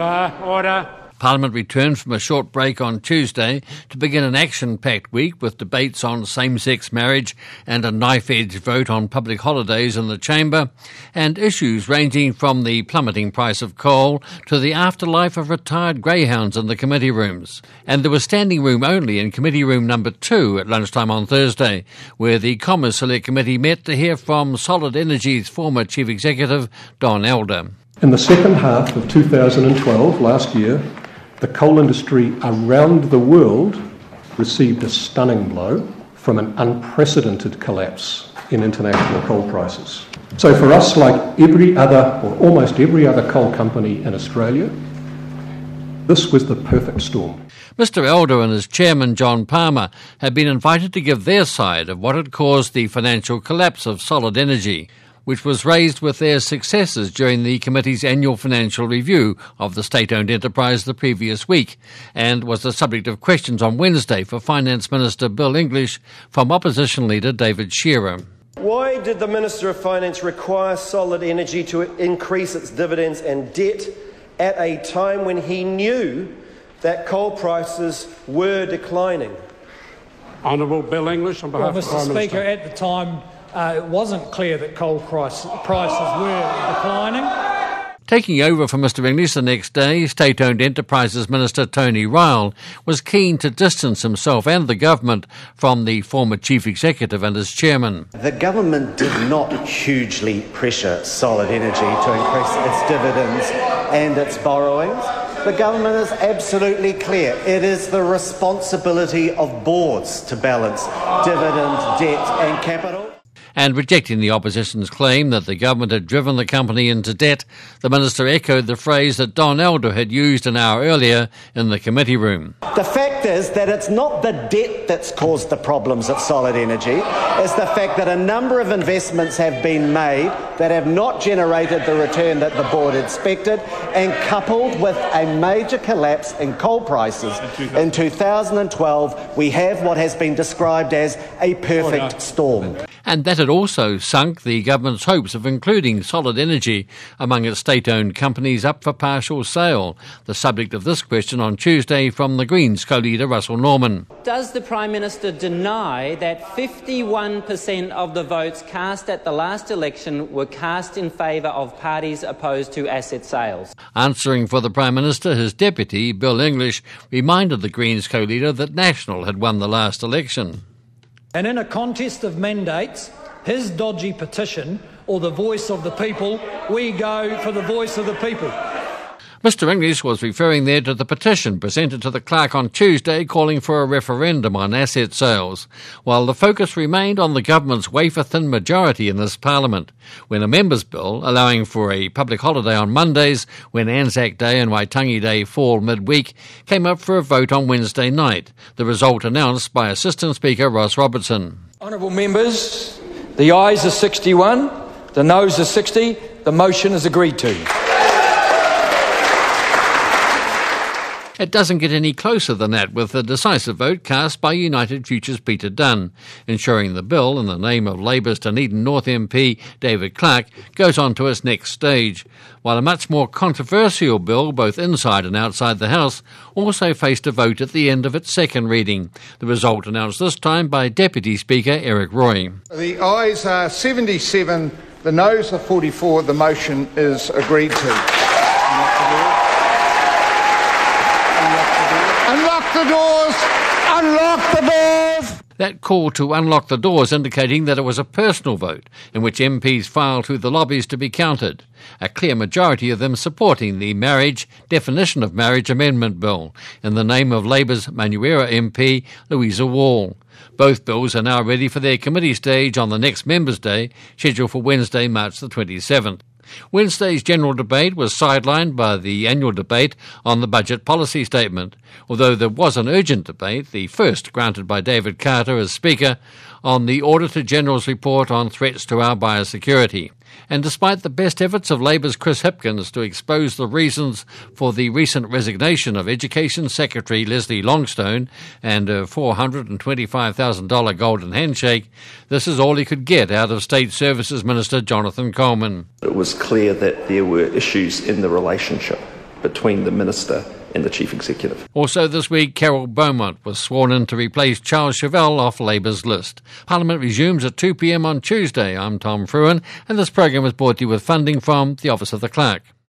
Order. Parliament returned from a short break on Tuesday to begin an action-packed week with debates on same-sex marriage and a knife-edge vote on public holidays in the chamber, and issues ranging from the plummeting price of coal to the afterlife of retired greyhounds in the committee rooms. And there was standing room only in committee room number 2 at lunchtime on Thursday, where the Commerce Select Committee met to hear from Solid Energy's former Chief Executive, Don Elder. In the second half of 2012, last year, the coal industry around the world received a stunning blow from an unprecedented collapse in international coal prices. So for us, like every other, or almost every other coal company in Australia, this was the perfect storm. Mr Elder and his chairman, John Palmer, have been invited to give their side of what had caused the financial collapse of Solid Energy, which was raised with their successors during the committee's annual financial review of the state-owned enterprise the previous week, and was the subject of questions on Wednesday for Finance Minister Bill English from opposition leader David Shearer. Why did the Minister of Finance require Solid Energy to increase its dividends and debt at a time when he knew that coal prices were declining? Honourable Bill English on behalf of the Prime Minister. Mr Speaker, at the time it wasn't clear that coal prices were declining. Taking over from Mr English the next day, State-Owned Enterprises Minister Tony Ryall was keen to distance himself and the government from the former Chief Executive and his chairman. The government did not hugely pressure Solid Energy to increase its dividends and its borrowings. The government is absolutely clear. It is the responsibility of boards to balance dividend, debt and capital. And rejecting the opposition's claim that the government had driven the company into debt, the minister echoed the phrase that Don Elder had used an hour earlier in the committee room. The fact is that it's not the debt that's caused the problems at Solid Energy. It's the fact that a number of investments have been made that have not generated the return that the board expected, and coupled with a major collapse in coal prices in 2012, we have what has been described as a perfect storm. And that had also sunk the government's hopes of including Solid Energy among its state-owned companies up for partial sale, the subject of this question on Tuesday from the Greens co-leader Russell Norman. Does the Prime Minister deny that 51% of the votes cast at the last election were cast in favour of parties opposed to asset sales? Answering for the Prime Minister, his deputy, Bill English, reminded the Greens co-leader that National had won the last election. And in a contest of mandates, his dodgy petition or the voice of the people, we go for the voice of the people. Mr English was referring there to the petition presented to the clerk on Tuesday calling for a referendum on asset sales, while the focus remained on the government's wafer-thin majority in this parliament, when a members' bill allowing for a public holiday on Mondays when Anzac Day and Waitangi Day fall midweek came up for a vote on Wednesday night, the result announced by Assistant Speaker Ross Robertson. Honourable members, the ayes are 61, the noes are 60, the motion is agreed to. It doesn't get any closer than that, with a decisive vote cast by United Future's Peter Dunn, ensuring the bill, in the name of Labour's Dunedin North MP David Clark, goes on to its next stage, while a much more controversial bill, both inside and outside the House, also faced a vote at the end of its second reading, the result announced this time by Deputy Speaker Eric Roy. The ayes are 77, the noes are 44, the motion is agreed to. Unlock the doors! Unlock the doors! That call to unlock the doors indicating that it was a personal vote in which MPs filed through the lobbies to be counted, a clear majority of them supporting the Definition of Marriage Amendment Bill in the name of Labour's Manuera MP Louisa Wall. Both bills are now ready for their committee stage on the next Members' Day, scheduled for Wednesday, March the 27th. Wednesday's general debate was sidelined by the annual debate on the budget policy statement, although there was an urgent debate, the first granted by David Carter as Speaker, on the Auditor-General's report on threats to our biosecurity. And despite the best efforts of Labour's Chris Hipkins to expose the reasons for the recent resignation of Education Secretary Leslie Longstone and a $425,000 golden handshake, this is all he could get out of State Services Minister Jonathan Coleman. It was clear that there were issues in the relationship between the Minister and the Chief Executive. Also this week, Carol Beaumont was sworn in to replace Charles Chauvel off Labour's list. Parliament resumes at 2 p.m. on Tuesday. I'm Tom Fruin, and this program is brought to you with funding from the Office of the Clerk.